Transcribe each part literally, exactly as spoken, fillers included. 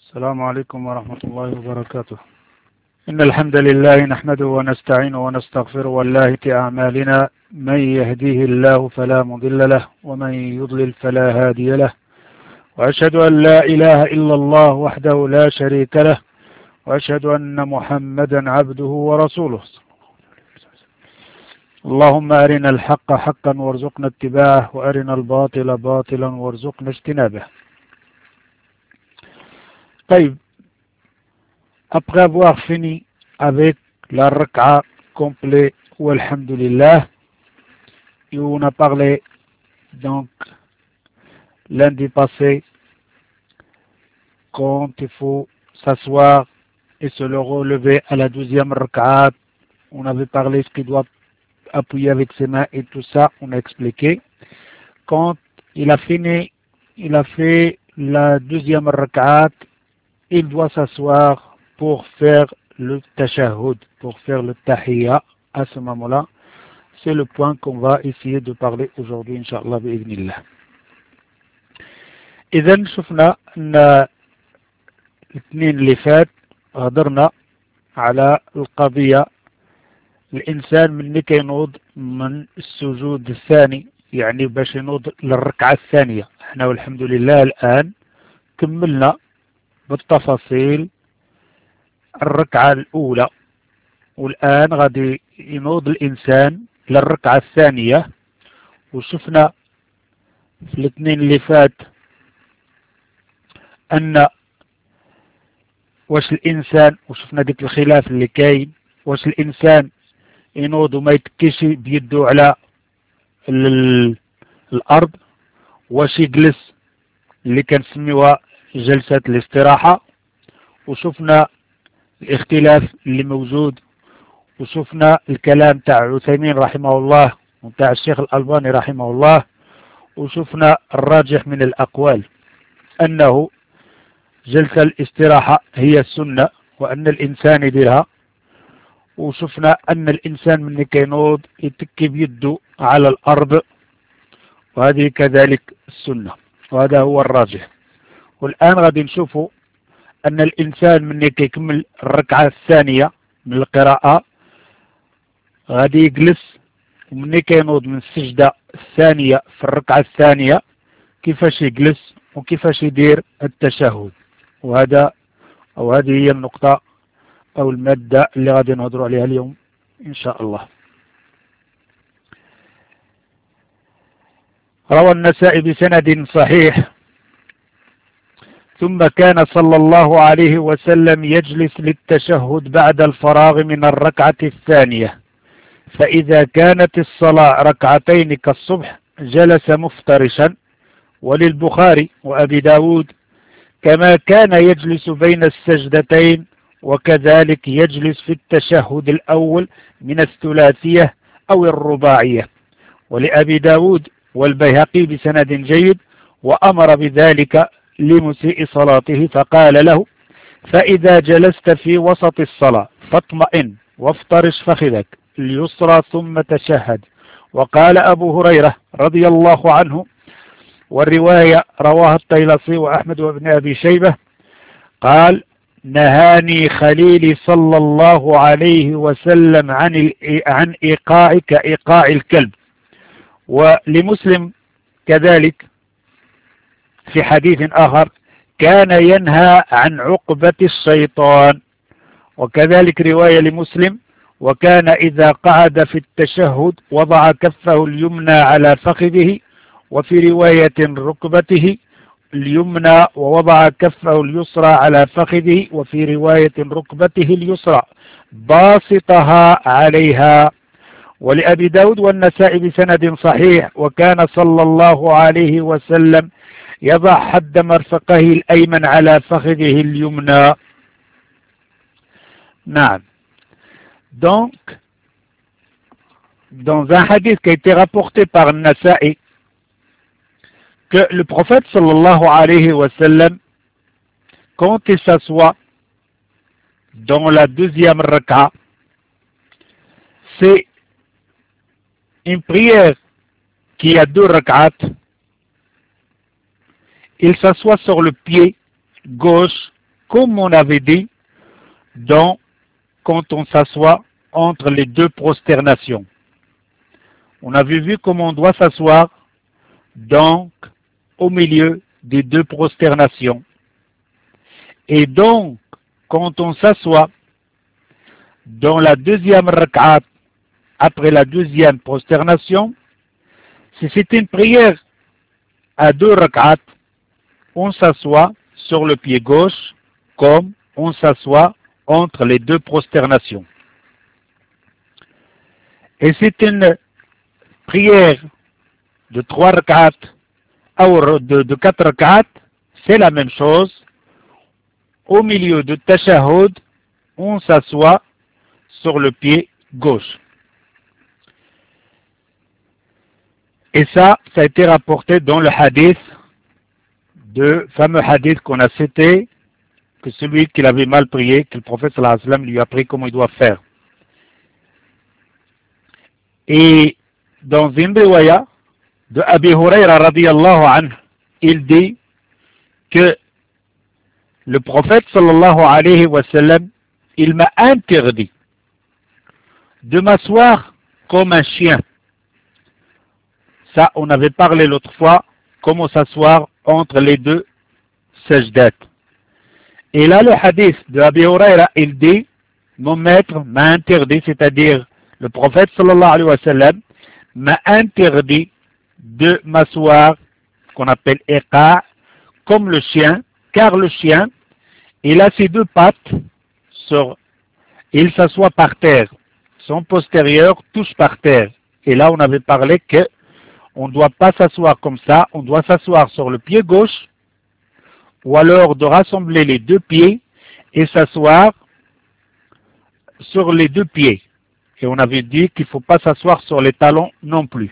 السلام عليكم ورحمة الله وبركاته. إن الحمد لله نحمده ونستعينه ونستغفره والله أعمالنا من يهديه الله فلا مضل له ومن يضلل فلا هادي له، وأشهد أن لا إله إلا الله وحده لا شريك له، وأشهد أن محمدا عبده ورسوله. اللهم أرنا الحق حقا وارزقنا اتباعه، وأرنا الباطل باطلا وارزقنا اجتنابه. طيب, après avoir fini avec la rak'a complète ou alhamdulillah, et on a parlé donc lundi passé quand il faut s'asseoir et se le relever à la douzième rak'a. On avait parlé ce qu'il doit appuyer avec ses mains et tout ça, on a expliqué. Quand il a fini, il a fait la deuxième rak'a, il doit s'asseoir pour faire le tashahhud, pour faire le tahiyya. À ce moment-là, c'est le point qu'on va essayer de parler aujourd'hui, Inch'Allah, bi'idhnillah. إذن شفنا أن الاثنين اللي فات غدرنا على القضية الإنسان من نكي ينوض من السجود الثاني، يعني باش ينوض للركعة الثانية. احنا والحمد لله الآن كملنا بالتفاصيل الركعة الأولى، والآن غادي ينوض الإنسان للركعة الثانية. وشفنا في الاثنين اللي فات أن واش الإنسان، وشفنا ديك الخلاف اللي كاين، واش الإنسان ينوض وما يتكيش بيده على الأرض، واش يجلس اللي كنسميوها جلسة الاستراحة. وشفنا الاختلاف اللي موجود، وشفنا الكلام تاع عثيمين رحمه الله وتاع الشيخ الألباني رحمه الله، وشفنا الراجح من الأقوال أنه جلسة الاستراحة هي السنة وأن الإنسان يديرها. وشفنا أن الإنسان من كينوض يتكي بيده على الأرض، وهذه كذلك السنة، وهذا هو الراجح. والآن غادي نشوفوا أن الإنسان من كيكمل الركعة الثانية من القراءة غادي يجلس، ومن كينوض من السجدة الثانية في الركعة الثانية كيفاش يجلس وكيفاش يدير التشهد. وهذا أو هذه هي النقطة أو المادة اللي غادي نهضروا عليها اليوم إن شاء الله. روى النسائي بسند صحيح: ثم كان صلى الله عليه وسلم يجلس للتشهد بعد الفراغ من الركعة الثانية، فإذا كانت الصلاة ركعتين كالصبح جلس مفترشا. وللبخاري وأبي داود: كما كان يجلس بين السجدتين وكذلك يجلس في التشهد الأول من الثلاثية أو الرباعية. ولأبي داود والبيهقي بسند جيد: وأمر بذلك لمسيء صلاته فقال له: فإذا جلست في وسط الصلاة فاطمئن وافترش فخذك اليسرى ثم تشهد. وقال أبو هريرة رضي الله عنه، والرواية رواها الطيلسي وأحمد وابن أبي شيبة، قال: نهاني خليلي صلى الله عليه وسلم عن عن إيقاع كإيقاع الكلب. ولمسلم كذلك في حديث آخر: كان ينهى عن عقبة الشيطان. وكذلك رواية لمسلم: وكان إذا قعد في التشهد وضع كفه اليمنى على فخذه، وفي رواية ركبته اليمنى ووضع كفه اليسرى على فخذه، وفي رواية ركبته اليسرى باسطها عليها. ولأبي داود والنسائي بسند صحيح: وكان صلى الله عليه وسلم يضع حد مرفقه الأيمن على فخذه اليمنى. نعم. Donc, dans un hadith qui a été rapporté par Nasa'i, que le prophète sallallahu alayhi wa sallam, quand il s'assoit dans la deuxième raka, c'est une prière qui a deux rak'at. Il s'assoit sur le pied gauche comme on avait dit dans, quand on s'assoit entre les deux prosternations. On avait vu comment on doit s'asseoir donc au milieu des deux prosternations. Et donc, quand on s'assoit dans la deuxième rak'at, après la deuxième prosternation, si c'est une prière à deux rak'at, on s'assoit sur le pied gauche comme on s'assoit entre les deux prosternations. Et c'est une prière de trois rak'at ou de, de quatre rak'at, c'est la même chose. Au milieu de tashahhud, on s'assoit sur le pied gauche. Et ça, ça a été rapporté dans le hadith, le fameux hadith qu'on a cité, que celui qui avait mal prié, que le prophète sallallahu alayhi wa sallam lui a appris comment il doit faire. Et dans une riwaya de Abi Hurayra radiyallahu anhu, il dit que le prophète sallallahu alayhi wa sallam, il m'a interdit de m'asseoir comme un chien. Ça, on avait parlé l'autre fois, comment s'asseoir entre les deux sajdat. Et là, le hadith de Abi Hurayra, il dit, mon maître m'a interdit, c'est-à-dire le prophète sallallahu alayhi wa sallam, m'a interdit de m'asseoir, qu'on appelle iqa, comme le chien, car le chien, il a ses deux pattes, sur, il s'assoit par terre, son postérieur touche par terre. Et là, on avait parlé que on ne doit pas s'asseoir comme ça, on doit s'asseoir sur le pied gauche, ou alors de rassembler les deux pieds et s'asseoir sur les deux pieds. Et on avait dit qu'il ne faut pas s'asseoir sur les talons non plus.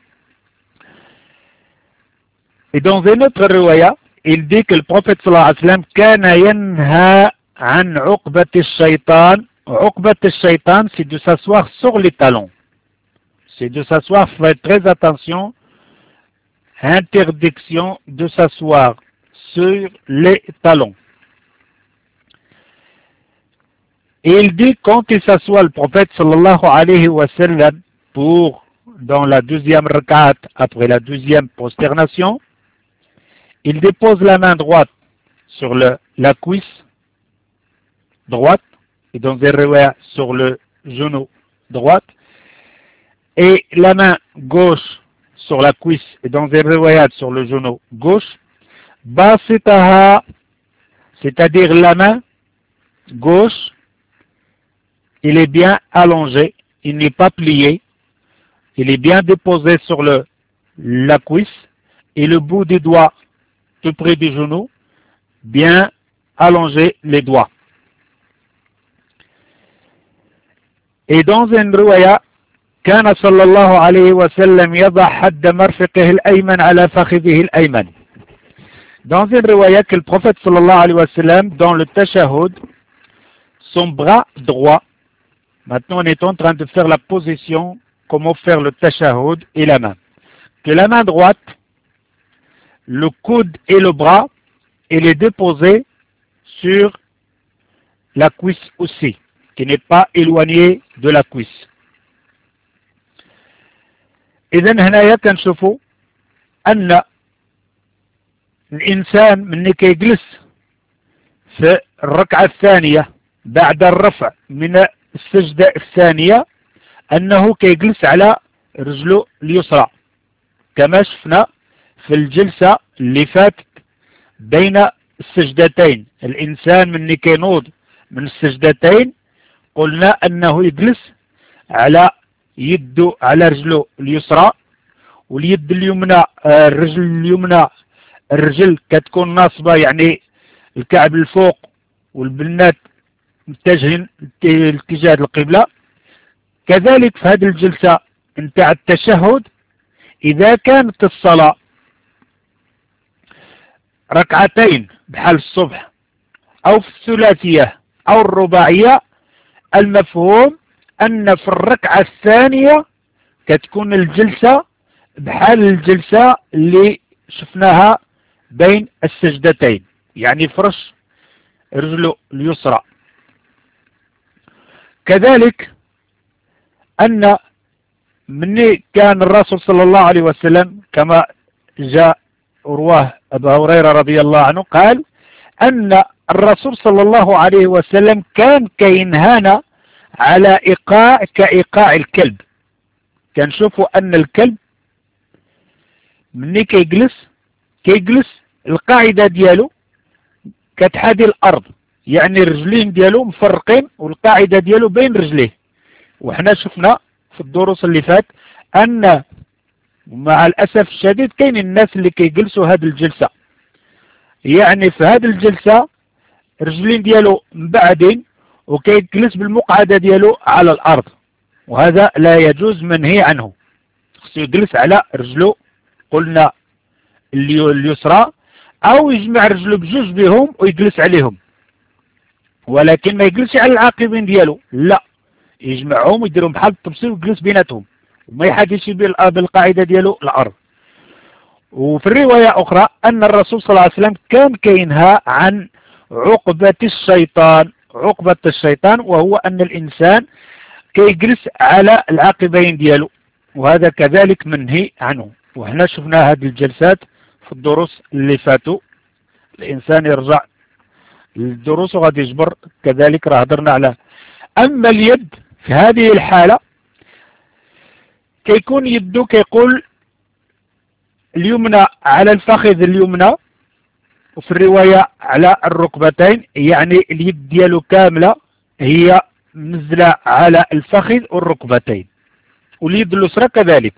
Et dans une autre riwaya, il dit que le prophète sallallahu alayhi wa sallam kana yanha an uqbat ash-shaytan. Uqbat ash-shaytan, c'est de s'asseoir sur les talons. C'est de s'asseoir, faites très attention, interdiction de s'asseoir sur les talons. Et il dit, quand il s'assoit, le prophète sallallahu alayhi wa sallam, pour, dans la deuxième rak'at, après la deuxième prosternation, il dépose la main droite sur le, la cuisse droite, et dans des riwaya sur le genou droite, et la main gauche sur la cuisse, et dans des riwayat sur le genou gauche, basitaha, c'est-à-dire la main gauche, il est bien allongé, il n'est pas plié, il est bien déposé sur le, la cuisse, et le bout des doigts tout près du genou, bien allongé les doigts. Et dans une riwaya, كان صلى الله عليه وسلم يضع حد مرفقه الأيمن على فخذه الأيمن. Dans une riwaya que le prophète sallallahu alayhi wa sallam, dans le tashahhud, son bras droit, maintenant on est en train de faire la position, comment faire le tashahhud et la main. Que la main droite, le coude et le bras, il est déposé sur la cuisse aussi, qui n'est pas éloigné de la cuisse. إذن هنايا كنشوفوا أن الإنسان من كي يجلس في الركعة الثانية بعد الرفع من السجدة الثانية أنه كي يجلس على رجله اليسرى كما شفنا في الجلسة اللي فاتت بين السجدتين. الإنسان من كي ينوض من السجدتين قلنا أنه يجلس على يده على رجله اليسرى، واليد اليمنى الرجل اليمنى الرجل كتكون ناصبة يعني الكعب الفوق والبنات متجهين اتجاه القبلة. كذلك في هذه الجلسة نتاع التشهد إذا كانت الصلاة ركعتين بحال الصبح أو في الثلاثية أو الرباعية، المفهوم أن في الركعة الثانية كتكون الجلسة بحال الجلسة اللي شفناها بين السجدتين، يعني فرش رجله اليسرى. كذلك أن من كان الرسول صلى الله عليه وسلم كما جاء رواه أبو هريرة رضي الله عنه قال أن الرسول صلى الله عليه وسلم كان كينهانا على إيقاع كإيقاع الكلب. كنشوفوا أن الكلب مني كيجلس كيجلس القاعدة ديالو كتحادي الأرض، يعني الرجلين ديالو مفرقين والقاعدة ديالو بين رجليه. وحنا شفنا في الدروس اللي فات أن مع الأسف الشديد كاين الناس اللي كيجلسوا هذه الجلسة، يعني في هذه الجلسة الرجلين ديالو مبعدين وكيجلس بالمقعدة ديالو على الأرض، وهذا لا يجوز، منهي عنه. خصو يجلس على رجله قلنا اليسرى أو يجمع رجله بجوج بهم ويجلس عليهم، ولكن ما يجلسش على العاقبين ديالو، لا، يجمعهم ويديرهم بحال التبصير ويجلس بيناتهم وما يحدثش بالقاعدة ديالو الأرض. وفي الرواية أخرى أن الرسول صلى الله عليه وسلم كان كينهى عن عقبة الشيطان. عقبة الشيطان وهو أن الإنسان كيجلس على العاقبين ديالو، وهذا كذلك منهي عنه. وهنا شفنا هذه الجلسات في الدروس اللي فاتوا. الإنسان يرجع للدروس وغادي يجبر كذلك، راه هضرنا على. أما اليد في هذه الحالة كيكون يده كيقول اليمنى على الفخذ اليمنى، وفي الرواية على الركبتين، يعني اليد ديالو كاملة هي منزلة على الفخذ والركبتين، واليد اليسرى كذلك.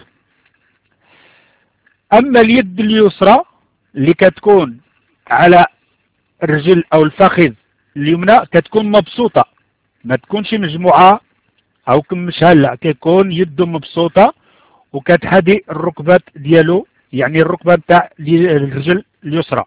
أما اليد اليسرى اللي كتكون على الرجل أو الفخذ اليمنى كتكون مبسوطة، ما تكونش مجموعة أو مشهلة، كيكون يده مبسوطة وكتحدي الركبات ديالو، يعني الركبة تاع الرجل اليسرى.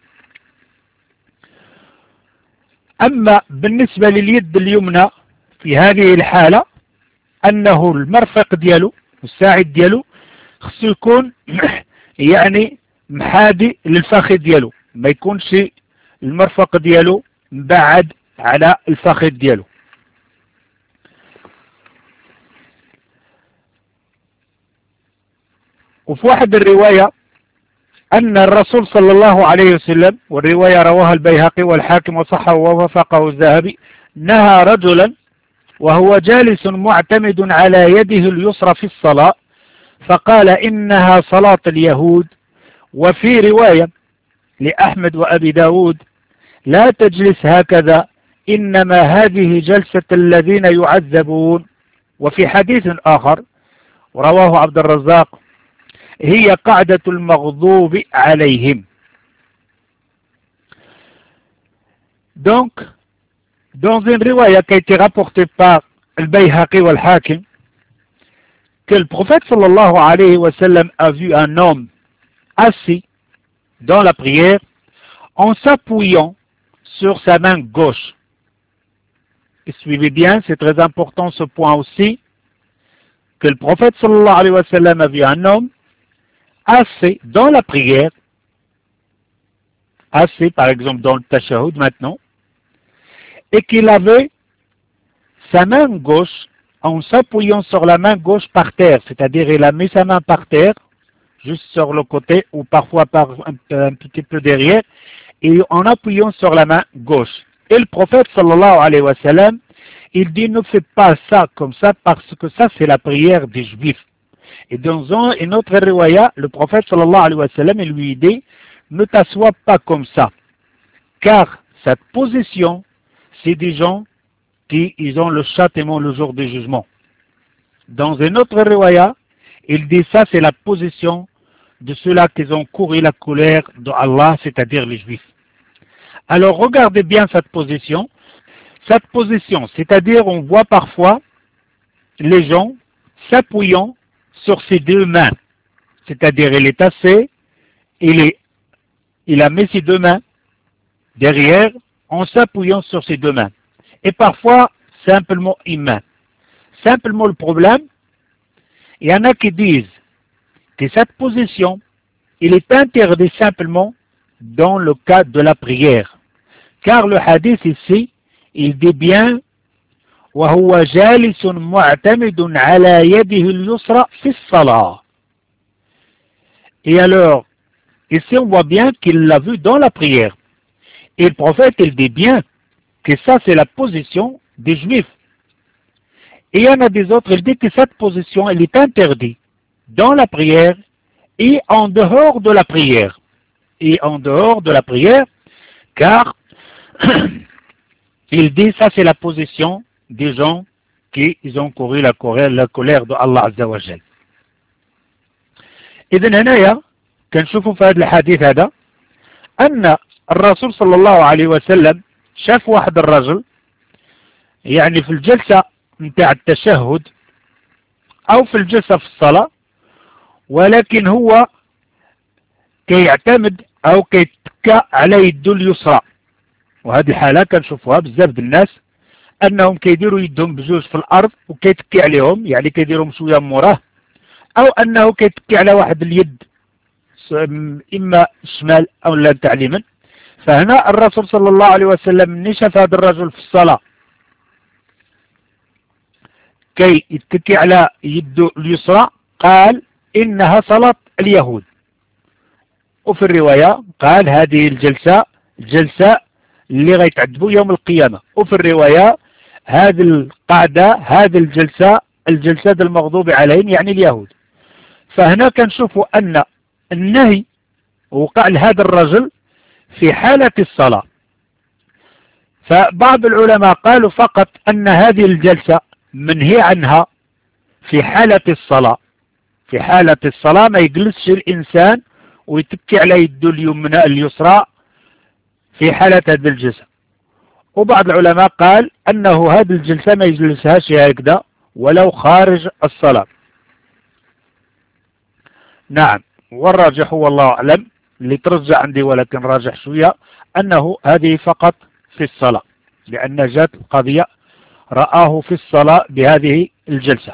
أما بالنسبة لليد اليمنى في هذه الحالة أنه المرفق ديالو والساعد ديالو خصو يكون يعني محادي للفخذ ديالو، ما يكونش المرفق ديالو مبعد على الفخذ ديالو. وفي واحد الرواية أن الرسول صلى الله عليه وسلم، والرواية رواها البيهقي والحاكم وصححه ووافقه الذهبي، نهى رجلا وهو جالس معتمد على يده اليسرى في الصلاة فقال إنها صلاة اليهود. وفي رواية لأحمد وأبي داود لا تجلس هكذا إنما هذه جلسة الذين يعذبون. وفي حديث آخر رواه عبد الرزاق هي قاعدة المغضوب عليهم. Donc, dans une riwaya qui a été rapportée par Al-Bayhaqi ou Al-Hakim, que le prophète sallallahu alayhi wa sallam a vu un homme assis dans la prière en s'appuyant sur sa main gauche. Et suivez bien, c'est très important ce point aussi, que le prophète sallallahu alayhi wa sallam a vu un homme assis dans la prière, assis par exemple dans le tashahhud maintenant, et qu'il avait sa main gauche en s'appuyant sur la main gauche par terre, c'est-à-dire il a mis sa main par terre, juste sur le côté ou parfois par un, un petit peu derrière, et en appuyant sur la main gauche. Et le prophète sallallahu alayhi wa sallam, il dit ne fais pas ça comme ça parce que ça c'est la prière des juifs. Et dans un, une autre riwaya, le prophète sallallahu alayhi wa sallam, il lui dit ne t'assois pas comme ça, car cette position, c'est des gens qui ils ont le châtiment le jour du jugement. Dans une autre riwaya, il dit ça c'est la position de ceux-là qui ont couru la colère de Allah, c'est-à-dire les juifs. Alors regardez bien cette position. Cette position, c'est-à-dire on voit parfois les gens s'appuyant sur ses deux mains. C'est-à-dire il est assis, il, est, il a mis ses deux mains derrière en s'appuyant sur ses deux mains. Et parfois simplement une main. Simplement le problème, il y en a qui disent que cette position, il est interdit simplement dans le cas de la prière. car le hadith ici, il dit bien وهو جالس معتمد على يده اليسرى في الصلاة. Et alors, ici on voit bien qu'il l'a vu dans la prière. Et le prophète, il dit bien que ça c'est la position des juifs. Et il y en a des autres, il dit que cette position, elle est interdite dans la prière et en dehors de la prière. Et en dehors de la prière, car il dit ça c'est la position des gens qui ils ont couru la colère, la colère de Allah Azza wa Jal. إذن هنايا كنشوفوا في هذا الحديث هذا أن الرسول صلى الله عليه وسلم شاف واحد الرجل يعني في الجلسة نتاع التشهد أو في الجلسة في الصلاة، ولكن هو كيعتمد أو كيتكى على يده اليسرى. وهذه الحالة كنشوفوها بزاف د الناس أنهم كيديروا يدهم بجوج في الأرض وكيتكي عليهم، يعني كيديرهم شوية موراه، أو أنه كيتكي على واحد اليد إما الشمال أو لا تاع اليمين. فهنا الرسول صلى الله عليه وسلم ملي شاف هذا الرجل في الصلاة كي يتكي على يده اليسرى قال إنها صلاة اليهود. وفي الرواية قال هذه الجلسة الجلسة اللي غيتعذبوا يوم القيامة. وفي الرواية هذه القعدة هذه الجلسة الجلسة المغضوب عليهم يعني اليهود. فهنا كنشوفوا أن النهي وقع لهذا الرجل في حالة الصلاة. فبعض العلماء قالوا فقط أن هذه الجلسة منهي عنها في حالة الصلاة. في حالة الصلاة ما يجلسش الإنسان ويتكي على يده اليمنى اليسرى في حالة هذه الجلسة. وبعض العلماء قال أنه هذه الجلسة ما يجلسهاش هكذا ولو خارج الصلاة. نعم، والراجح والله أعلم اللي ترجع عندي ولكن راجح شوية أنه هذه فقط في الصلاة، لأن جاءت القضية رآه في الصلاة بهذه الجلسة.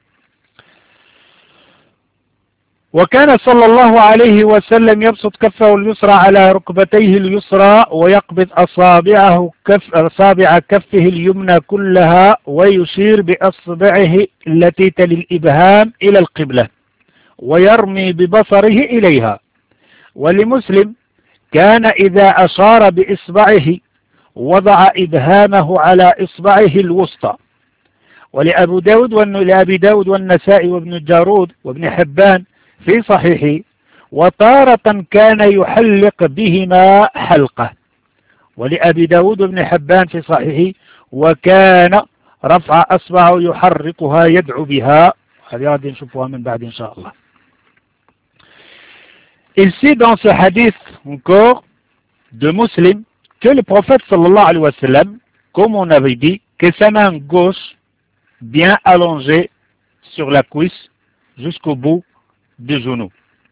وكان صلى الله عليه وسلم يبسط كفه اليسرى على ركبتيه اليسرى ويقبض أصابعه كف أصابع كفه اليمنى كلها ويشير بأصبعه التي تلي الإبهام إلى القبلة ويرمي ببصره إليها. ولمسلم كان إذا أشار بإصبعه وضع إبهامه على إصبعه الوسطى. ولأبو داود ولأبي داود والنسائي وابن الجارود وابن حبان في صحيحه وتارة كان يحلق بهما حلقة. ولأبي داود وابن حبان في صحيحه وكان رفع أصبعه يحركها يدعو بها. هذه غادي نشوفوها من بعد إن شاء الله. Ici dans ce hadith encore de Muslim que le prophète sallallahu alayhi wa sallam, comme on avait dit, que sa main gauche bien allongée sur la cuisse jusqu'au bout du genou.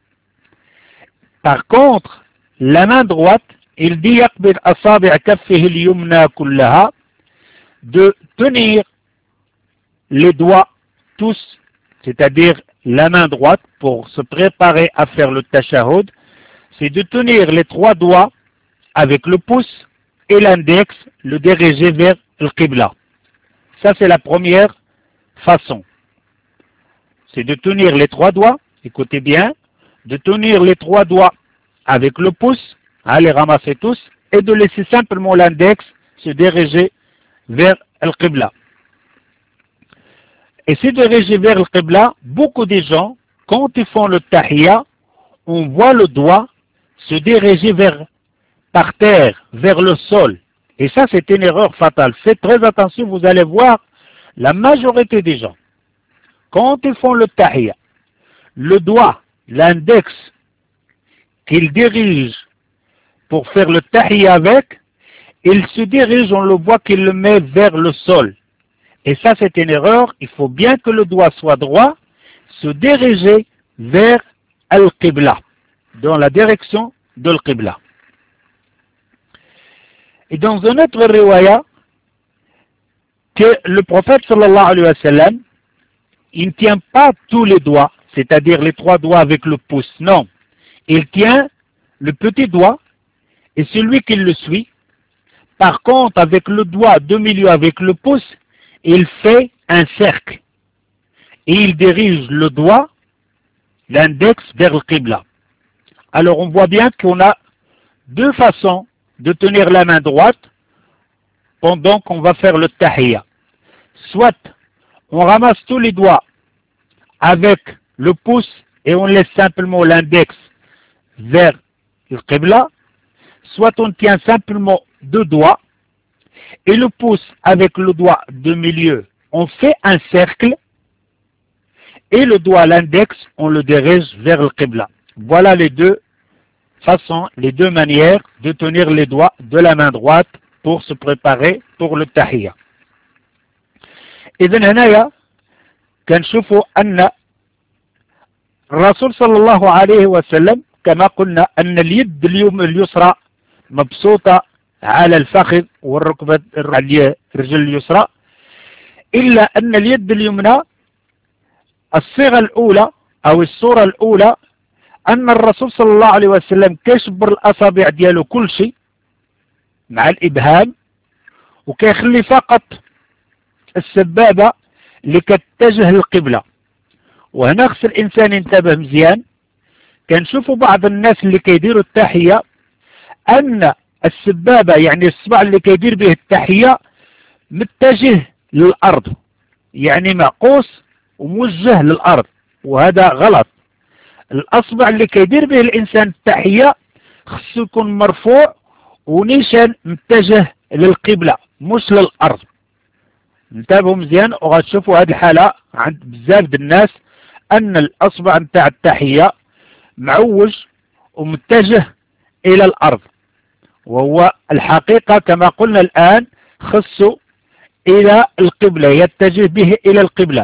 Par contre, la main droite, il dit يقبض أصابع كفه اليمنى كلها, de tenir les doigts tous, c'est-à-dire la main droite pour se préparer à faire le tashahhud, c'est de tenir les trois doigts avec le pouce et l'index, le diriger vers le qibla. Ça c'est la première façon. C'est de tenir les trois doigts, écoutez bien, de tenir les trois doigts avec le pouce, hein, les ramasser tous, et de laisser simplement l'index se diriger vers le qibla. Et se diriger vers le qibla, beaucoup de gens, quand ils font le tahiyya, on voit le doigt se diriger vers, par terre, vers le sol. Et ça, c'est une erreur fatale. Faites très attention, vous allez voir la majorité des gens, quand ils font le tahiyya, le doigt, l'index qu'ils dirigent pour faire le tahiyya avec, il se dirige, on le voit qu'il le met vers le sol. Et ça, c'est une erreur. Il faut bien que le doigt soit droit, se diriger vers Al-Qibla, dans la direction de Al-Qibla. Et dans un autre riwaya, que le prophète sallallahu alayhi wa sallam, il ne tient pas tous les doigts, c'est-à-dire les trois doigts avec le pouce, non. Il tient le petit doigt et celui qui le suit Par contre, avec le doigt de milieu, avec le pouce, il fait un cercle. Et il dirige le doigt, l'index, vers le qibla. Alors on voit bien qu'on a deux façons de tenir la main droite pendant qu'on va faire le tahiyya. Soit on ramasse tous les doigts avec le pouce et on laisse simplement l'index vers le qibla, soit on tient simplement deux doigts et le pouce avec le doigt de milieu, on fait un cercle et le doigt, l'index, on le dirige vers le qibla. Voilà les deux façons, les deux manières de tenir les doigts de la main droite pour se préparer pour le tahiyya. إذن هنايا كنشوفوا أن الرسول صلى الله عليه وسلم كما قلنا أن اليد اليوم اليسرى مبسوطة على الفخذ والركبة الرجل اليسرى، إلا أن اليد اليمنى الصيغة الأولى أو الصورة الأولى أن الرسول صلى الله عليه وسلم كيشبر الأصابع ديالو كل شيء مع الإبهام وكيخلي فقط السبابة اللي كتجه للقبلة. وهنا خص الإنسان ينتبه مزيان، كنشوفوا بعض الناس اللي كيديروا التحية أن السبابة يعني الصبع اللي كيدير به التحية متجه للأرض، يعني معقوس وموجه للأرض، وهذا غلط. الأصبع اللي كيدير به الإنسان التحية خصو يكون مرفوع ونيشان متجه للقبلة مش للأرض. انتبهوا مزيان وغتشوفوا هذه الحالة عند بزاف د الناس أن الأصبع نتاع التحية معوج ومتجه إلى الأرض، وهو الحقيقة كما قلنا الآن خصو إلى القبلة، يتجه به إلى القبلة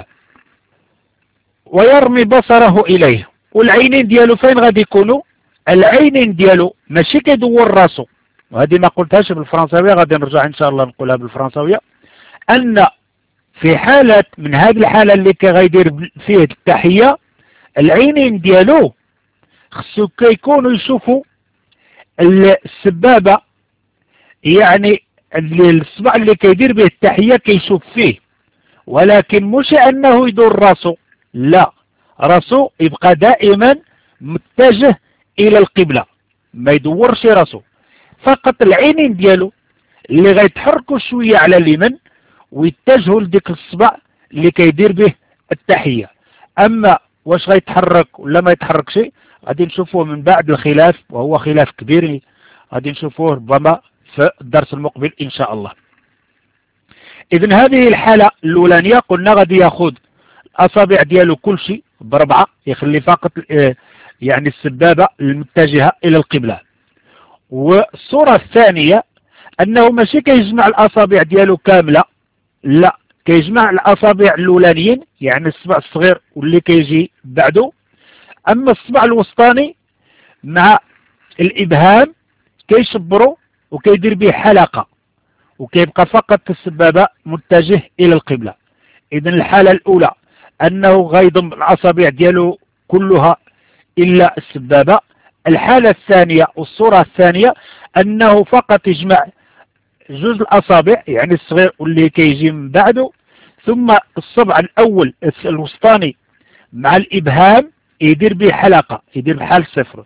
ويرمي بصره إليه. والعينين ديالو فين غادي يكونوا؟ العينين ديالو ماشي كيدور راسو، وهذه ما قلتهاش بالفرنساوية، غادي نرجع إن شاء الله نقولها بالفرنساوية، أن في حالة من هذه الحالة اللي كيغيدير فيه التحية العينين ديالو خصو كيكونوا يشوفوا السبابة، يعني الصبع اللي كيدير به التحية كيشوف فيه، ولكن مش أنه يدور راسو، لا، راسو يبقى دائما متجه إلى القبلة، ما يدورش راسو، فقط العينين ديالو اللي غيتحركوا شوية على اليمين ويتجهوا لديك الصبع اللي كيدير به التحية. أما واش غيتحرك ولا ما يتحرك شيء غادي نشوفوه من بعد الخلاف، وهو خلاف كبير غادي نشوفوه ربما في الدرس المقبل إن شاء الله. إذن هذه الحالة الأولانية قلنا غادي ياخذ الأصابع ديالو كل شيء بربعة، يخلي فقط يعني السبابة المتجهة إلى القبلة. والصورة الثانية أنه ماشي كيجمع الأصابع ديالو كاملة، لا، كيجمع الأصابع الأولانيين يعني الصبع الصغير واللي كيجي بعده، أما الصبع الوسطاني مع الإبهام كيشبرو وكيدير به حلقة وكيبقى فقط السبابة متجه إلى القبلة. إذن الحالة الأولى أنه غيضم الأصابع ديالو كلها إلا السبابة. الحالة الثانية والصورة الثانية أنه فقط يجمع جزء الأصابع يعني الصغير واللي كيجي من بعده، ثم الصبع الأول الوسطاني مع الإبهام يدير به حلقة، يدير بحال صفر،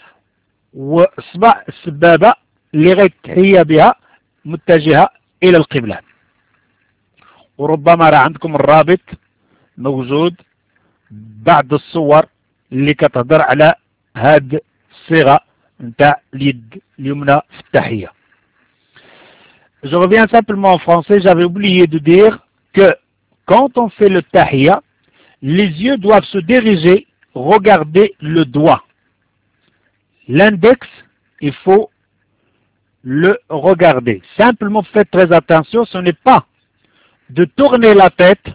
وصبع السبابة اللي غيتحيى بها متجهة إلى القبلة. وربما راه عندكم الرابط موجود بعض الصور اللي كتهضر على هاد الصيغة نتاع اليد اليمنى في التحية. Je reviens simplement en français, j'avais oublié de dire que quand on fait le tahiyya, les yeux doivent se diriger, regarder le doigt. L'index, il faut le regarder. Simplement faites très attention, ce n'est pas de tourner la tête,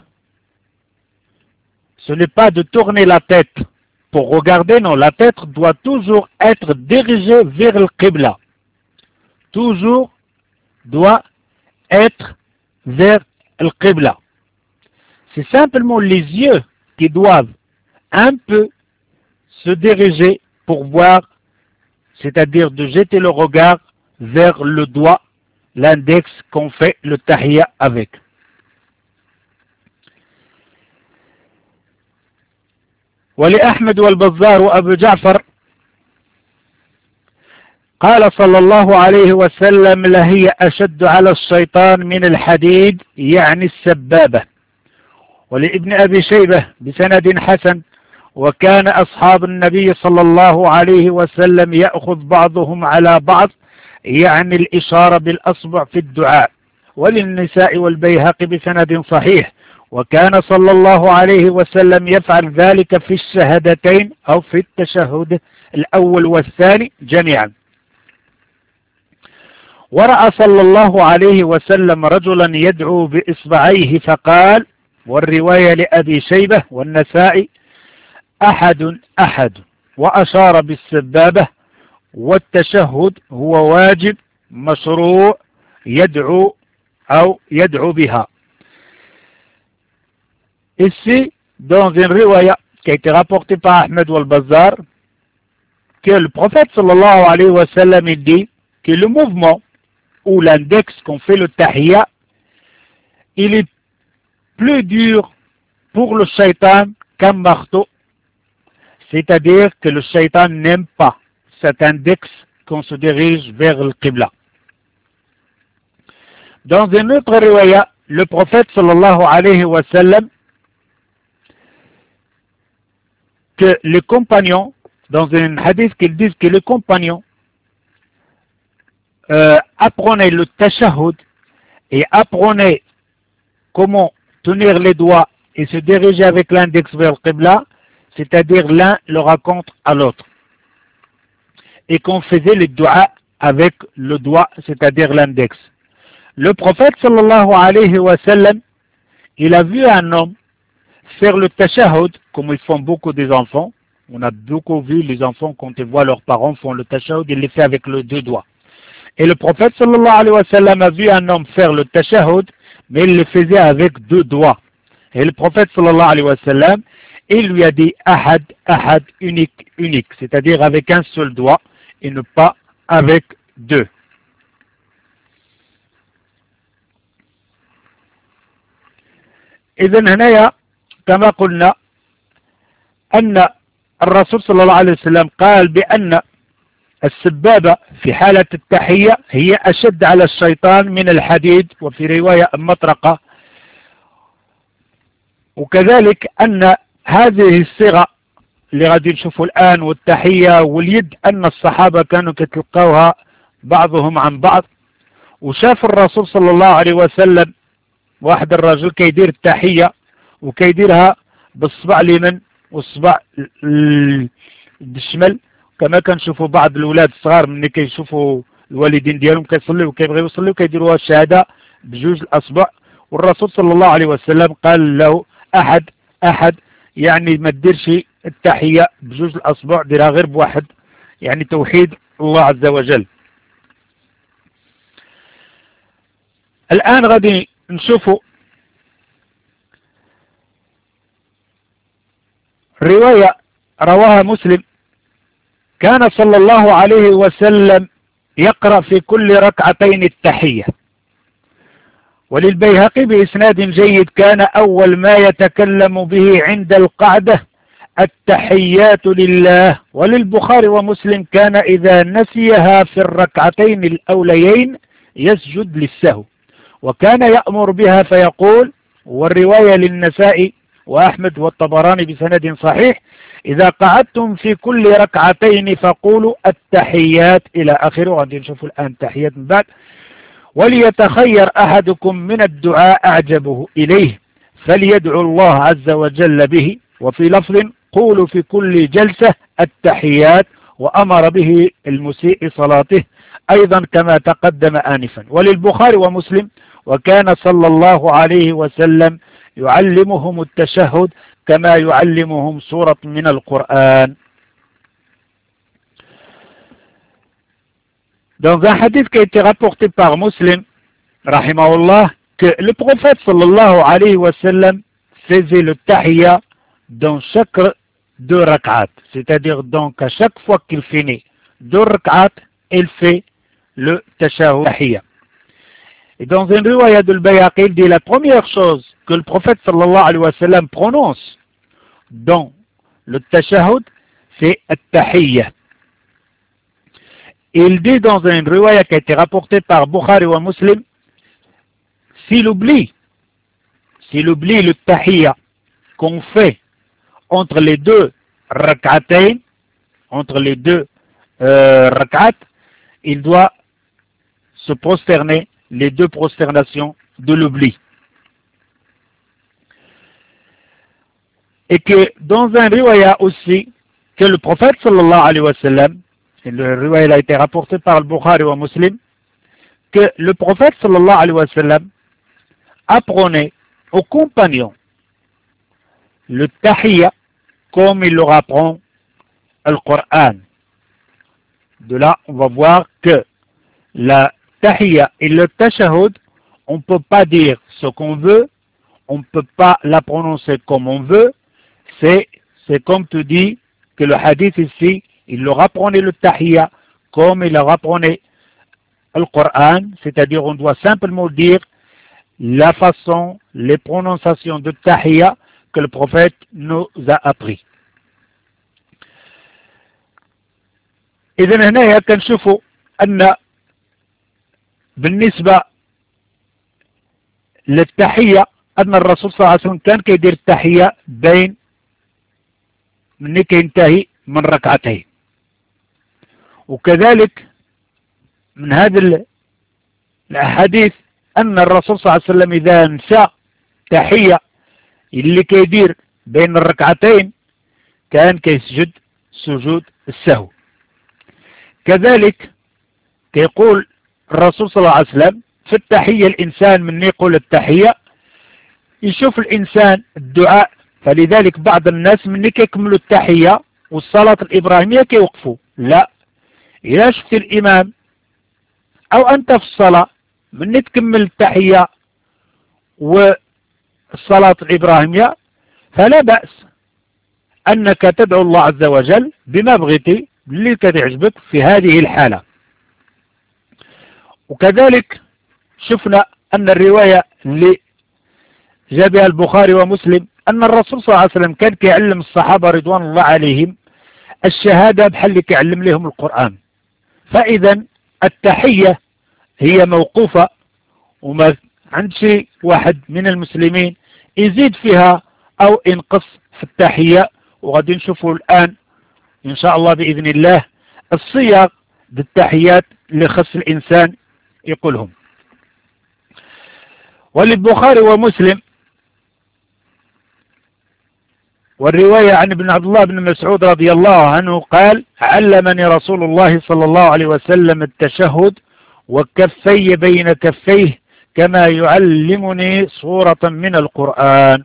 ce n'est pas de tourner la tête pour regarder, non, la tête doit toujours être dirigée vers le qibla. Toujours doit être vers le qibla. C'est simplement les yeux qui doivent un peu se diriger pour voir, c'est-à-dire de jeter le regard vers le doigt, l'index qu'on fait le tahiyya avec. ولأحمد والبزار وأبو جعفر قال صلى الله عليه وسلم لهي أشد على الشيطان من الحديد يعني السبابة. ولابن أبي شيبة بسند حسن وكان أصحاب النبي صلى الله عليه وسلم يأخذ بعضهم على بعض يعني الإشارة بالأصبع في الدعاء. وللنساء والبيهقي بسند صحيح وكان صلى الله عليه وسلم يفعل ذلك في الشهادتين أو في التشهد الأول والثاني جميعا. ورأى صلى الله عليه وسلم رجلا يدعو بإصبعيه فقال، والرواية لأبي شيبة والنسائي أحد أحد، وأشار بالسبابة. والتشهد هو واجب مشروع يدعو أو يدعو بها. Ici, dans une riwaya qui a été rapportée par Ahmed al-Bazzar, que le prophète sallallahu alayhi wa sallam il dit que le mouvement ou l'index qu'on fait le tahiyya, il est plus dur pour le shaitan qu'un marteau. C'est-à-dire que le shaitan n'aime pas cet index qu'on se dirige vers le qibla. Dans une autre riwaya, le prophète sallallahu alayhi wa sallam que les compagnons, dans un hadith qu'ils disent que les compagnons euh, apprenaient le tashahhud et apprenaient comment tenir les doigts et se diriger avec l'index vers le qibla, c'est-à-dire l'un le raconte à l'autre. Et qu'on faisait le dua avec le doigt, c'est-à-dire l'index. Le prophète sallallahu alayhi wa sallam, il a vu un homme faire le tashahhud, comme ils font beaucoup des enfants. On a beaucoup vu les enfants, quand ils voient leurs parents font le tashahhud, ils le font avec les deux doigts. Et le prophète sallallahu alayhi wa sallam a vu un homme faire le tashahhud, mais il le faisait avec deux doigts. Et le prophète sallallahu alayhi wa sallam, il lui a dit ahad, ahad, unique, unique, c'est-à-dire avec un seul doigt et ne pas avec deux. إذن هنا كما قلنا أن الرسول صلى الله عليه وسلم قال بأن السبابة في حالة التحية هي أشد على الشيطان من الحديد، وفي رواية المطرقة. وكذلك أن هذه الصيغة اللي غادي نشوفوا الآن والتحية واليد أن الصحابة كانوا يتلقوها بعضهم عن بعض. وشاف الرسول صلى الله عليه وسلم واحد الرجل كيدير التحية وكيديرها بالصبع اليمين والصبع الشمال، كما كنشوفوا بعض الأولاد الصغار ملي كيشوفوا الوالدين ديالهم كيصليو وكيبغيو يصليو كيديروها الشهادة بجوج الأصبع. والرسول صلى الله عليه وسلم قال له أحد أحد، يعني ما ديرش التحية بجوج الأصبع، ديرها غير بواحد، يعني توحيد الله عز وجل. الآن غادي نشوفوا رواية رواها مسلم، كان صلى الله عليه وسلم يقرأ في كل ركعتين التحية. وللبيهقي بإسناد جيد كان أول ما يتكلم به عند القعدة التحيات لله. وللبخاري ومسلم كان إذا نسيها في الركعتين الأوليين يسجد للسهو، وكان يأمر بها فيقول. والرواية للنسائي وأحمد والطبراني بسند صحيح إذا قعدتم في كل ركعتين فقولوا التحيات إلى آخره. وغادي نشوفوا الآن تحيات من بعد. وليتخير أحدكم من الدعاء أعجبه إليه فليدعو الله عز وجل به. وفي لفظ قولوا في كل جلسة التحيات، وأمر به المسيء صلاته أيضا كما تقدم آنفا. وللبخاري ومسلم وكان صلى الله عليه وسلم يعلمهم التشهد كما يعلمهم سورة من القرآن. Dans un hadith qui a été rapporté par Muslim, rahimahullah, que le prophète sallallahu alayhi wa sallam faisait le tahiyya dans chaque deux rak'at, c'est-à-dire donc à chaque fois qu'il finit deux rak'at, il fait le tashahhud tahiyya. Et dans une riwaya de Bayhaqi, il dit la première chose que le prophète sallallahu alayhi wa sallam prononce dans le tashahhud, c'est at-tahiyya. Il dit dans une riwaya qui a été rapportée par Bukhari ou Muslim, s'il oublie, s'il oublie le tahiyya qu'on fait entre les deux rak'atayn, entre les deux euh, rak'at, il doit se prosterner, les deux prosternations de l'oubli. Et que dans un riwaya aussi, que le prophète sallallahu alayhi wa sallam, et le riwaya a été rapporté par le Bukhari ou Muslim, que le prophète sallallahu alayhi wa sallam apprenait aux compagnons le tahiyya comme il leur apprend le Coran. De là, on va voir que la tahiyya et le tashahhud, on ne peut pas dire ce qu'on veut, on ne peut pas la prononcer comme on veut. C'est, c'est comme tu dis que le hadith ici, il leur apprenait le tahiyya comme il leur apprenait le Coran, c'est-à-dire on doit simplement dire la façon, les prononciations de tahiyya que le prophète nous a appris. إذن هنا كنشوفوا أن بالنسبة للتحية أن الرسول صلى الله عليه وسلم كان كيدير التحية بين من كينتهي من ركعتين. وكذلك من هذا الأحاديث أن الرسول صلى الله عليه وسلم إذا نسى تحية اللي كيدير بين الركعتين كان كيسجد سجود السهو. كذلك كيقول الرسول صلى الله عليه وسلم في التحية الإنسان من يقول التحية يشوف الإنسان الدعاء، فلذلك بعض الناس من يكملوا التحية والصلاة الإبراهيمية كيوقفوا. لا، إذا شفت الإمام أو أنت في الصلاة من تكمل التحية والصلاة الإبراهيمية فلا بأس أنك تدعو الله عز وجل بما بغيتي اللي كتعجبك في هذه الحالة. وكذلك شفنا أن الرواية اللي جابها البخاري ومسلم أن الرسول صلى الله عليه وسلم كان كيعلم الصحابة رضوان الله عليهم الشهادة بحال اللي كيعلم لهم القرآن. فإذا التحية هي موقوفة وما عندش واحد من المسلمين يزيد فيها أو ينقص في التحية. وغادي نشوفوا الآن إن شاء الله بإذن الله الصيغ بالتحيات اللي خص الإنسان يقولهم. وللبخاري ومسلم والرواية عن ابن عبد الله بن مسعود رضي الله عنه قال علمني رسول الله صلى الله عليه وسلم التشهد وكفي بين كفيه كما يعلمني سورة من القرآن.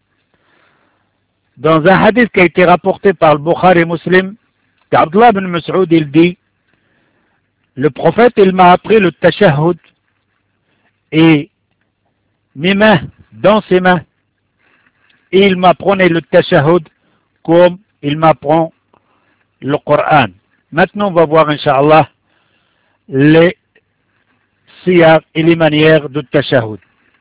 Dans un hadith qui a été rapporté par le Bukhari Muslim, Abdullah ibn Mas'ud il dit, le prophète il m'a appris le tashahhud et mes mains dans ses mains, et il m'apprenait le tashahhud comme il m'apprend le Coran. Maintenant on va voir Inch'Allah les siyaq et les manières de tashahhud.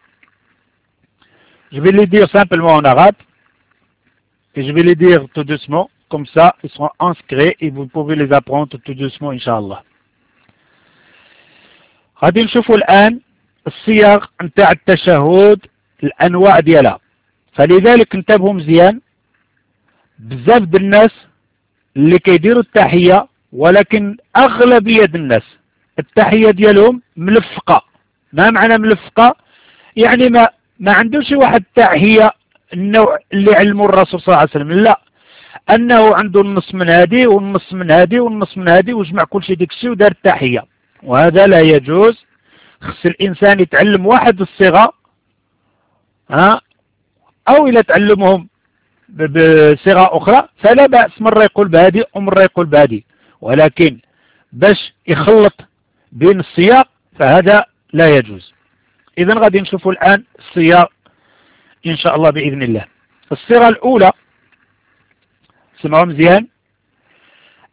Je vais les dire simplement en arabe. Et je vais les dire tout doucement, comme ça ils seront inscrits et vous pouvez les apprendre tout doucement Inch'Allah. غادي نشوفوا الآن الصيغ نتاع التشهد الأنواع ديالها. فلذلك انتبهوا مزيان، بزاف د الناس اللي كيديروا التحية ولكن أغلبية الناس التحية ديالهم ملفقة. ما معنى ملفقة؟ يعني ما ما عندوش واحد التحية النوع اللي علموا الرسول صلى الله عليه وسلم، لا، انه عنده النص من هذه والنص من هذه والنص من هذه وجمع كل شيء ديك الشيء ودار التحيه، وهذا لا يجوز. خص الانسان يتعلم واحد الصيغه ها او الى تعلمهم بصيغه اخرى فلا باس، مره يقول بهذه ومره يقول بهذه، ولكن باش يخلط بين السياق فهذا لا يجوز. اذا غادي نشوفوا الان السياق إن شاء الله بإذن الله. الصيغة الأولى سمعوا مزيان،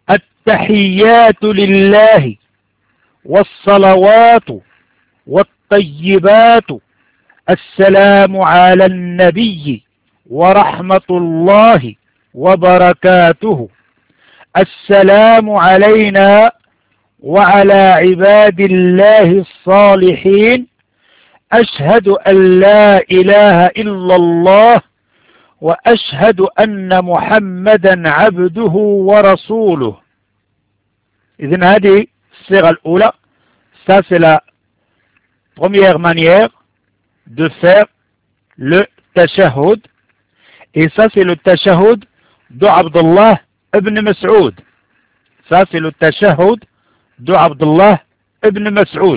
التحيات لله والصلوات والطيبات الطيبات السلام على النبي ورحمة الله وبركاته. السلام علينا وعلى عباد الله الصالحين. أشهد أن لا إله إلا الله وأشهد أن محمدا عبده ورسوله. إذن هذه الصيغة الأولى. Ça c'est la première manière de faire le tashahhud. Et ça c'est le tashahhud de Abdullah ibn Mas'ud. Ça c'est le tashahhud de Abdullah ibn Mas'ud.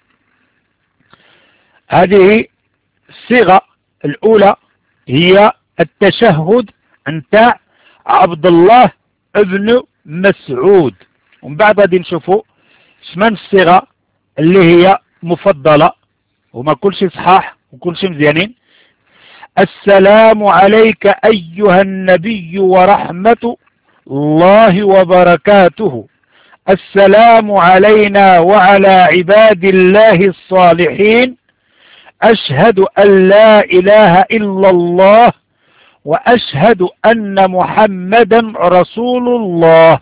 هذه الصيغة الأولى هي التشهد نتاع عبد الله ابن مسعود. ومن بعد غادي نشوفوا شمن الصيغة اللي هي مفضلة وما كلش صحاح وكلش مزيانين. السلام عليك أيها النبي ورحمة الله وبركاته. السلام علينا وعلى عباد الله الصالحين. أشهد أن لا إله إلا الله وأشهد أن محمدا رسول الله.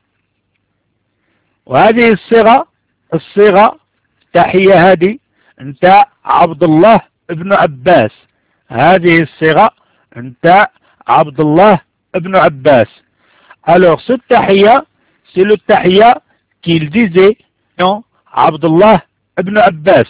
وهذه الصيغة الصيغة تحية هذه نتاع عبد الله ابن عباس. هذه الصيغة نتاع عبد الله ابن عباس. Alors cette tahiyya, c'est le tahiyya qu'il disait non Abdullah ibn Abbas.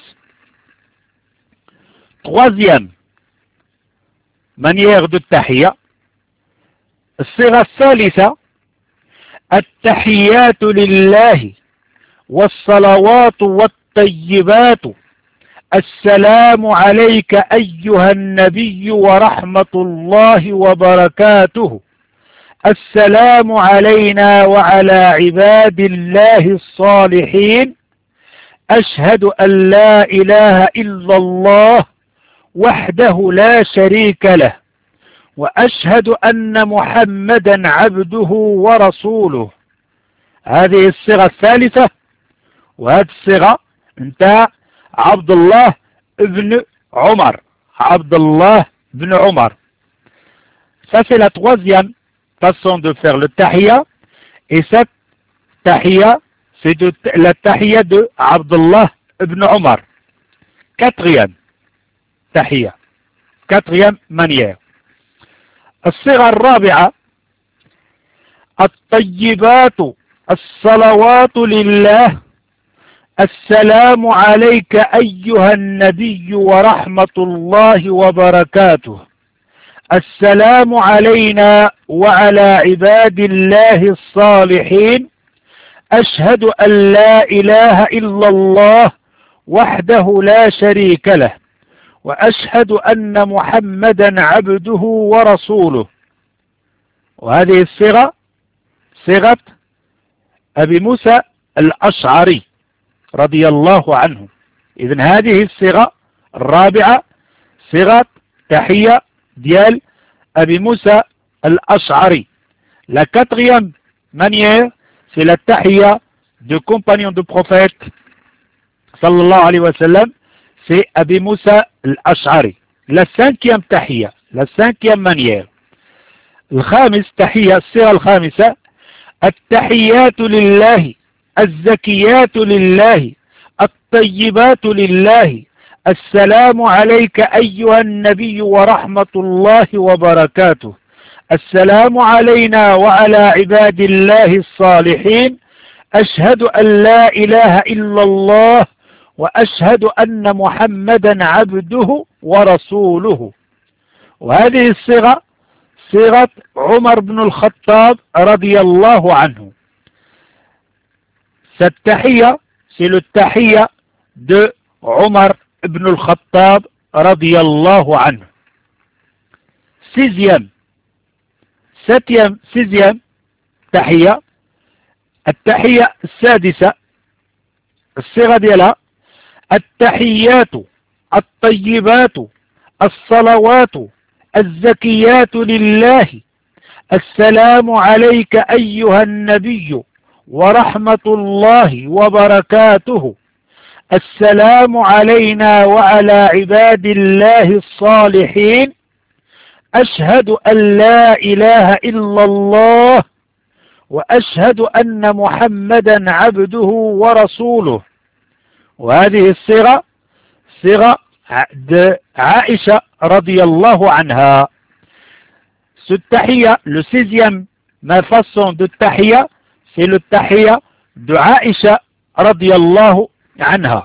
Troisième manière de tahiyya, الصيغة الثالثة التحيات لله والصلوات والطيبات. السلام عليك أيها النبي ورحمة الله وبركاته. السلام علينا وعلى عباد الله الصالحين. أشهد أن لا إله إلا الله وحده لا شريك له وأشهد أن محمدا عبده ورسوله. هذه الصيغة الثالثة. وهذه الصيغة نتاع عبد الله بن عمر. عبد الله بن عمر. Ça c'est la troisième façon de faire le tahiyya. Et cette tahiyya, c'est de, la tahiyya de Abdullah ibn Omar. Quatrième tahiyya. Quatrième manière. الصيغة الرابعة الطيبات الصلوات لله. السلام عليك أيها النبي ورحمة الله وبركاته. السلام علينا وعلى عباد الله الصالحين. أشهد أن لا إله إلا الله وحده لا شريك له وأشهد أن محمدا عبده ورسوله. وهذه الصيغة صيغة أبي موسى الأشعري رضي الله عنه. إذن هذه الصيغة الرابعة صيغة تحية ديال أبي موسى الأشعري. La quatrième manière, c'est la tahiyya de compagnon du prophète sallallahu alayhi wa sallam, c'est Abi Moussa al-Ash'ari. La cinquième tahiyya, la cinquième manière. الخامس تحية الصيغة الخامسة التحيات لله الزكيات لله الطيبات لله. السلام عليك أيها النبي ورحمة الله وبركاته. السلام علينا وعلى عباد الله الصالحين. أشهد أن لا إله إلا الله وأشهد أن محمدا عبده ورسوله. وهذه الصيغة صيغة عمر بن الخطاب رضي الله عنه. Cette tahiyya, c'est le tahiyya de Omar ibn al-Khattab radiyallahu anhu. Sixième, septième, sixième tahiyya, التحية السادسة الصيغة ديالها التحيات الطيبات الصلوات الزكيات لله. السلام عليك أيها النبي ورحمة الله وبركاته. السلام علينا وعلى عباد الله الصالحين أشهد أن لا إله إلا الله وأشهد أن محمدا عبده ورسوله. وهذه الصيغة صيغة عائشة رضي الله عنها. Ce tahiyya, le sixième ma façon de tahiyya, c'est le tahiyya de Aïcha radiyallahu anha.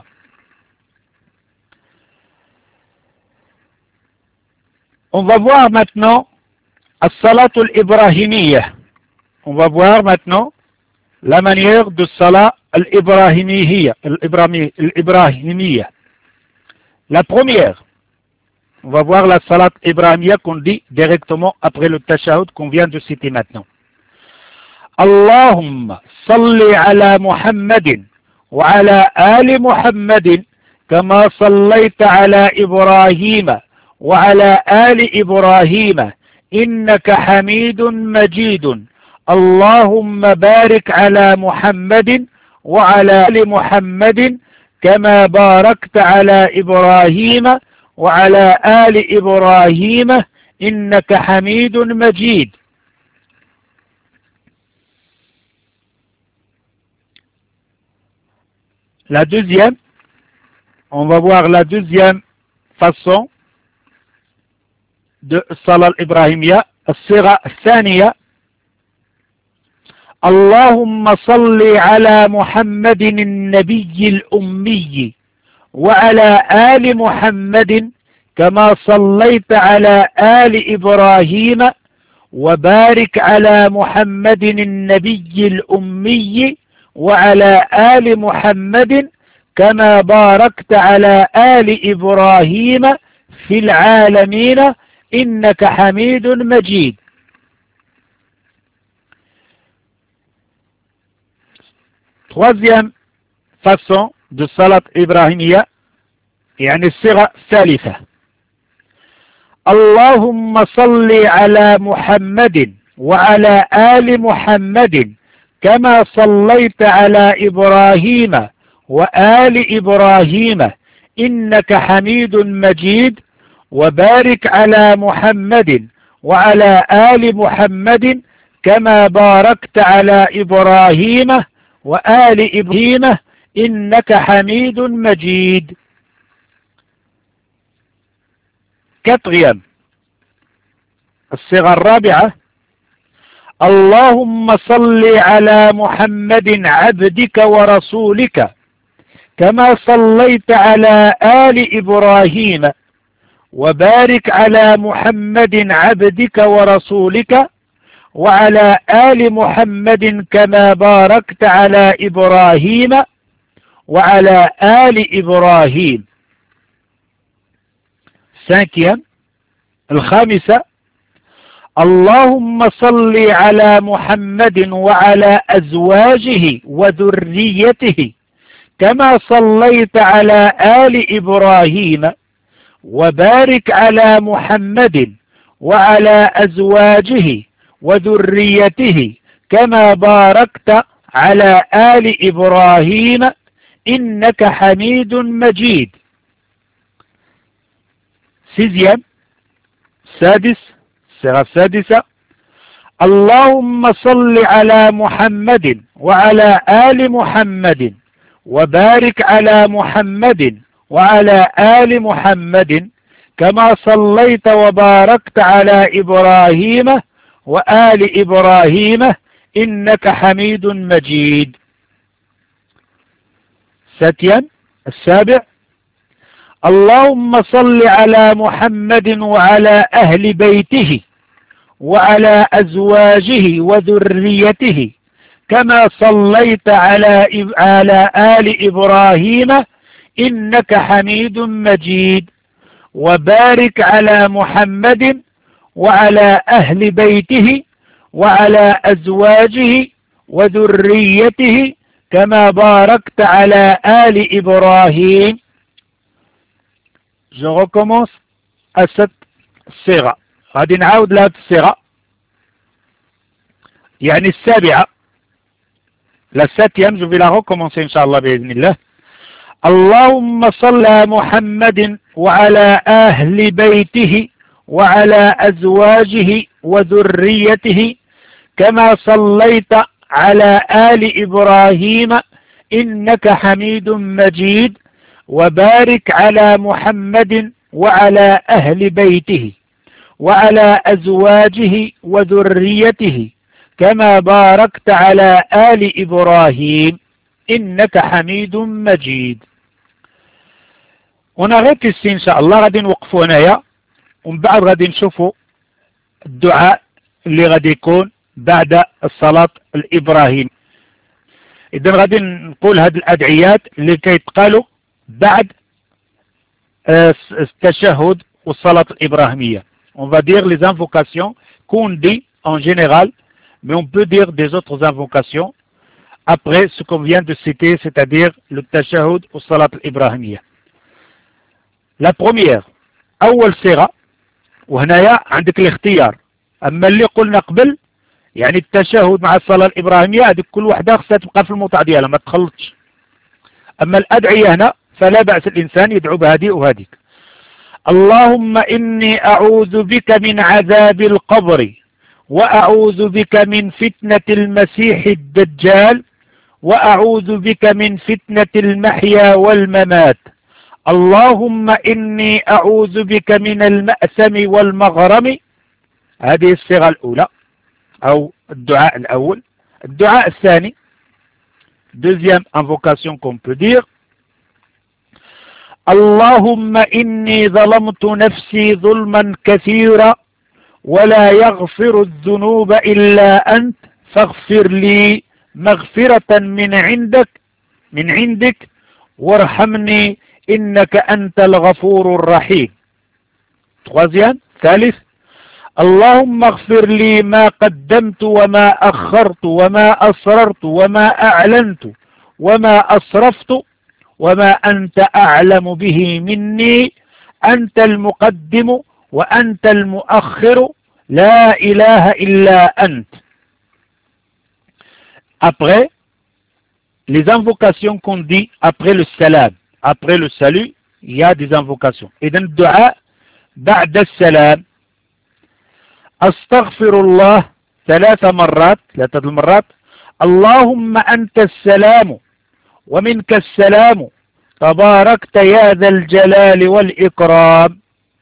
On va voir maintenant as-salat al-ibrahimiyya. On va voir maintenant la manière de salat al-ibrahimiyya. Al-ibrahimiyya. La première, on va voir la salat ibrahimiyya qu'on dit directement après le tashahhud qu'on vient de citer maintenant. Allahumma salli ala Muhammadin wa ala ali Muhammadin kama sallaita ala Ibrahim wa ala ali Ibrahim innaka hamidun majidun. Allahumma barik ala Muhammadin wa ala ali Muhammadin كما باركت على إبراهيم وعلى آل إبراهيم إنك حميد مجيد. La deuxième, on va voir la deuxième façon de Salat Ibrahimiyya, الصيغة الثانية. اللهم صل على محمد النبي الأمي وعلى آل محمد كما صليت على آل إبراهيم وبارك على محمد النبي الأمي وعلى آل محمد كما باركت على آل إبراهيم في العالمين إنك حميد مجيد. Troisième façon de salat ibrahimiyya, يعني الصيغة الثالثة. اللهم صل على محمد وعلى آل محمد كما صليت على إبراهيم وآل إبراهيم إنك حميد مجيد وبارك على محمد وعلى آل محمد كما باركت على إبراهيم وآل إبراهيم إنك حميد مجيد. Quatrième, الصيغة الرابعة. اللهم صل على محمد عبدك ورسولك كما صليت على آل إبراهيم وبارك على محمد عبدك ورسولك وعلى آل محمد كما باركت على إبراهيم وعلى آل إبراهيم. Cinquième, الخامسة. اللهم صل على محمد وعلى أزواجه وذريته كما صليت على آل إبراهيم وبارك على محمد وعلى أزواجه وذريته كما باركت على آل إبراهيم إنك حميد مجيد. Sixième, سادس الصيغة السادسة. اللهم صل على محمد وعلى آل محمد وبارك على محمد وعلى آل محمد كما صليت وباركت على إبراهيم وآل إبراهيم إنك حميد مجيد. Septième, السابع. اللهم صل على محمد وعلى أهل بيته وعلى أزواجه وذريته كما صليت على على آل إبراهيم إنك حميد مجيد وبارك على محمد وعلى أهل بيته وعلى أزواجه وذريته كما باركت على آل إبراهيم. Je recommence à cette صيغة. غادي نعاود لهذه الصيغة يعني السابعة. La septième, je vais la recommencer إن شاء الله بإذن الله. اللهم صل على محمد وعلى أهل بيته وعلى أزواجه وذريته كما صليت على آل إبراهيم إنك حميد مجيد، وبارك على محمد وعلى أهل بيته وعلى أزواجه وذريته كما باركت على آل إبراهيم إنك حميد مجيد. ونغيت السين إن شاء الله غادي نوقفوا هنايا، ومن بعد غادي نشوفوا الدعاء اللي غادي يكون بعد الصلاة الإبراهيم. إذن غادي نقول هذه الأدعيات اللي كيتقالوا بعد التشهد والصلاة الإبراهيمية. On va dire les invocations qu'on dit en général, mais on peut dire des autres invocations après ce qu'on vient de citer, c'est-à-dire le tashahhud ou salat al-Ibrahimiyya. La première, أول صيغة، وهنايا عندك الاختيار. أما اللي قلنا قبل يعني التشهد مع الصلاة الإبراهيمية هذيك كل وحدة خصها تبقى في الموضع ديالها ما تخلطش. أما الأدعية هنا فلا بأس الإنسان يدعو بهذه وهذيك. اللهم إني أعوذ بك من عذاب القبر، وأعوذ بك من فتنة المسيح الدجال، وأعوذ بك من فتنة المحيا والممات. اللهم إني أعوذ بك من المأثم والمغرم. هذه الصيغة الأولى أو الدعاء الأول. الدعاء الثاني، deuxième invocation qu'on peut dire: اللهم إني ظلمت نفسي ظلما كثيرا ولا يغفر الذنوب إلا أنت فاغفر لي مغفرة من عندك من عندك وارحمني إنك أنت الغفور الرحيم. troisième, ثالث: اللهم اغفر لي ما قدمت وما أخرت وما أسررت وما أعلنت وما أسرفت وما أنت أعلم به مني، أنت المقدم وأنت المؤخر لا إله إلا أنت. Après, les invocations qu'on dit après le salam, après le salut, il y a des invocations. Et dans le dua, بعد السلام: أستغفر الله ثلاث مرات ثلاثة المرات، اللهم أنت السلام ومنك السلام تباركت يا ذا الجلال والإكرام.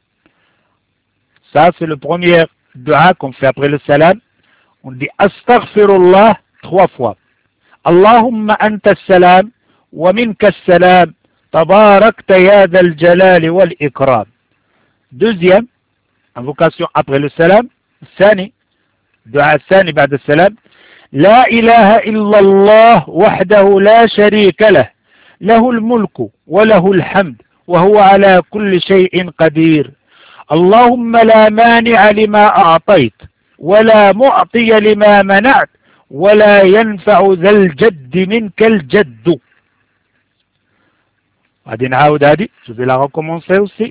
Ça c'est le premier dua qu'on fait après le salam. On dit Astaghfirullah trois fois. Allahumma anta salam wa minka salam tabarakta ya dhal jalali wal ikram. Deuxième invocation après le salam, الثاني دعاء الثاني بعد السلام: لا إله إلا الله وحده لا شريك له له الملك وله الحمد وهو على كل شيء قدير، اللهم لا مانع لما أعطيت ولا معطي لما منعت ولا ينفع ذا الجد منك الجد. غادي نعاود هذه، je vais la recommencer aussi.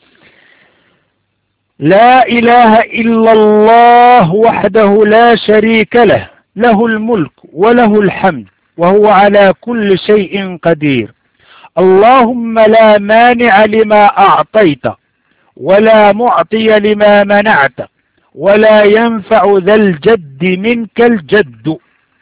لا إله إلا الله وحده لا شريك له له الملك وله الحمد وهو على كل شيء قدير، اللهم لا مانع لما أعطيت ولا معطي لما منعت ولا ينفع ذا الجد منك الجد.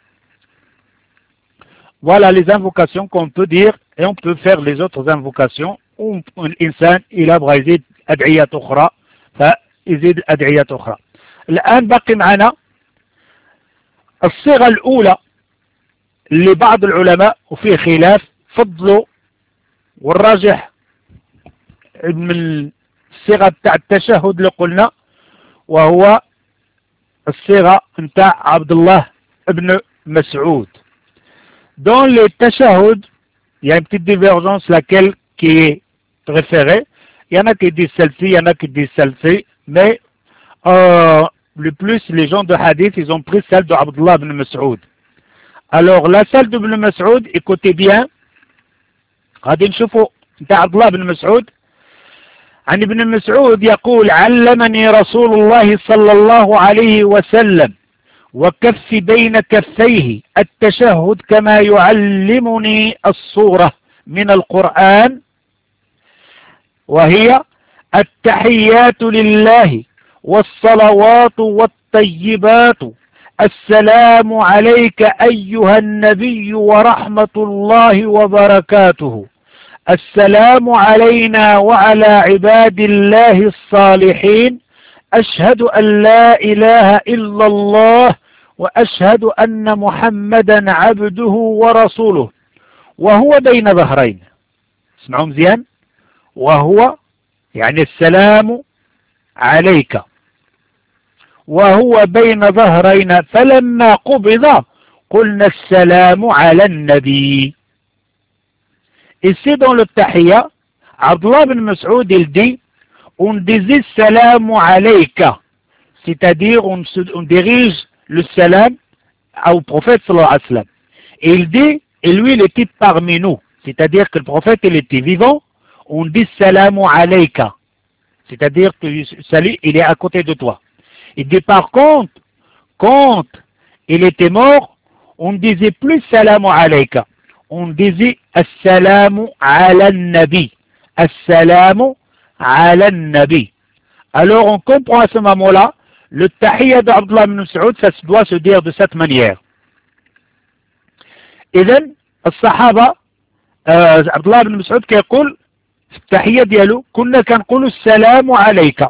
Voilà les invocations qu'on peut dire, et on peut faire les autres invocations où الإنسان يلعب يزيد أدعيات أخرى فيزيد أدعيات أخرى. الآن بقي معنا الصيغة الأولى لبعض العلماء وفيه خلاف فضلوا، والراجح من الصيغة بتاع التشهد اللي قلنا وهو الصيغة بتاع عبد الله ابن مسعود. Dans les tashahhud, il y a une petite divergence laquelle qui est préférée. Il y en a qui disent celle-ci, il y en a qui disent celle-ci, mais euh, le plus les gens de hadith, ils ont pris celle de Abdullah ibn Mas'ud. Alors la celle de Ibn Mas'ud, écoutez bien, غادي نشوفوا بتاع عبد الله بن مسعود. عن ابن مسعود يقول: علمني رسول الله صلى الله عليه وسلم وكف بين كفيه التشهد كما يعلمني الصورة من القرآن، وهي التحيات لله والصلوات والطيبات، السلام عليك أيها النبي ورحمة الله وبركاته، السلام علينا وعلى عباد الله الصالحين، أشهد أن لا إله إلا الله وأشهد أن محمدا عبده ورسوله. وهو بين ظهرين، اسمعوا مزيان، وهو يعني السلام عليك وهو بين ظهرين، فلما قبض قلنا السلام على النبي. Ici dans le tahiyya, Abdullah bin Mas'ud il dit, on disait salam alayka, c'est-à-dire on, on dirige le salam au prophète sallallahu alayhi wa sallam. Et il dit, et lui il était parmi nous, c'est-à-dire que le prophète il était vivant, on dit salam alayka, c'est-à-dire que salut il est à côté de toi. Il dit par contre, quand il était mort, on ne disait plus salam alayka, on disait assalamu ala nabi, assalamu ala nabi. Alors on comprend à ce moment-là, le tahiyya d'Abdullah ibn Mas'ud, ça doit se dire de cette manière. إذن الصحابة عبد الله بن مسعود كيقول في التحية ديالو كنا كنقول السلام عليك،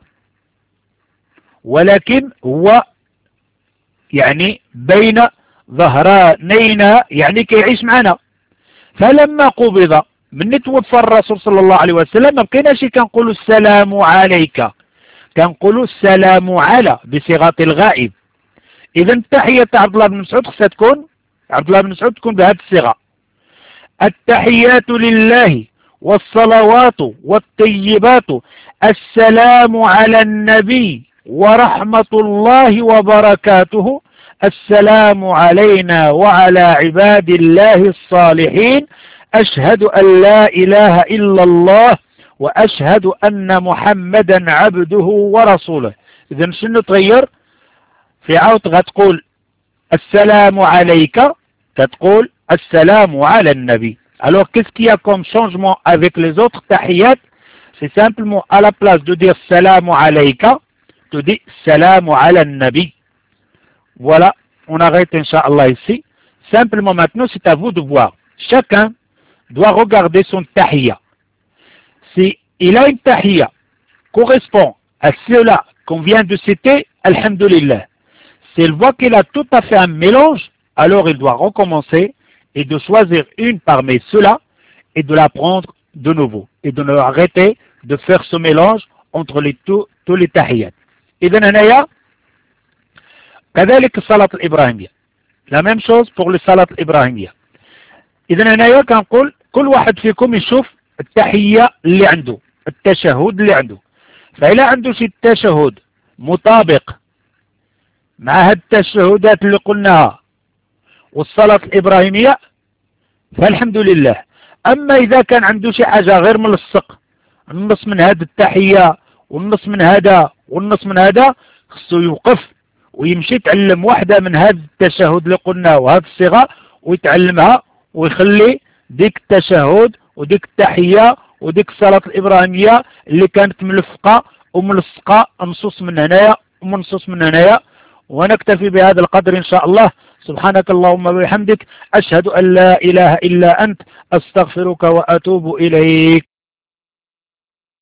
ولكن هو يعني بين ظهرانينا، يعني كيعيش معنا. فلما قبض من توفى الرسول صلى الله عليه وسلم ما بقيناش كنقولوا السلام عليك، كنقولوا السلام على بصيغة الغائب. إذا التحية عبد الله بن مسعود خصها تكون عبد الله بن مسعود تكون بهذه الصيغة: التحيات لله والصلوات والطيبات، السلام على النبي ورحمة الله وبركاته، السلام علينا وعلى عباد الله الصالحين، أشهد أن لا إله إلا الله وأشهد أن محمدا عبده ورسوله. إذن شنو تغير؟ في عاود غتقول السلام عليك، تقول السلام على النبي. Alors qu'est-ce qu'il y a comme changement avec les autres tahiyat? C'est simplement à la place de dire salam alayka, tu dis salam ala nabi. Voilà, on arrête Inch'Allah ici. Simplement maintenant, c'est à vous de voir. Chacun doit regarder son tahiyya. Si il a une tahiyya correspond à cela qu'on vient de citer, alhamdulillah. S'il voit qu'il a tout à fait un mélange, alors il doit recommencer et de choisir une parmi ceux-là et de la prendre de nouveau et de ne arrêter de faire ce mélange entre les tous, tous les tahiyyat. إذن هنايا كذلك الصلاة الإبراهيمية، la même chose pour الصلاة الإبراهيمية. إذن هنايا كنقول كل واحد فيكم يشوف التحية اللي عنده، التشهد اللي عنده، فإلا عنده شي التشهد مطابق مع هاد التشهدات اللي قلناها والصلاة الإبراهيمية فالحمد لله. أما إذا كان عنده شي حاجة غير ملصق، النص من هاد التحية والنص من هذا والنص من هذا، خصو يوقف ويمشي يتعلم واحدة من هاد التشهد اللي قلناه وهاد الصيغة ويتعلمها، ويخلي ديك التشهد وديك التحية وديك الصلاة الإبراهيمية اللي كانت ملفقة وملصقة نصوص من هنايا ومنصوص من هنايا. ونكتفي بهذا القدر إن شاء الله. سبحانك اللهم وبحمدك، أشهد أن لا إله إلا أنت، أستغفرك وأتوب إليك.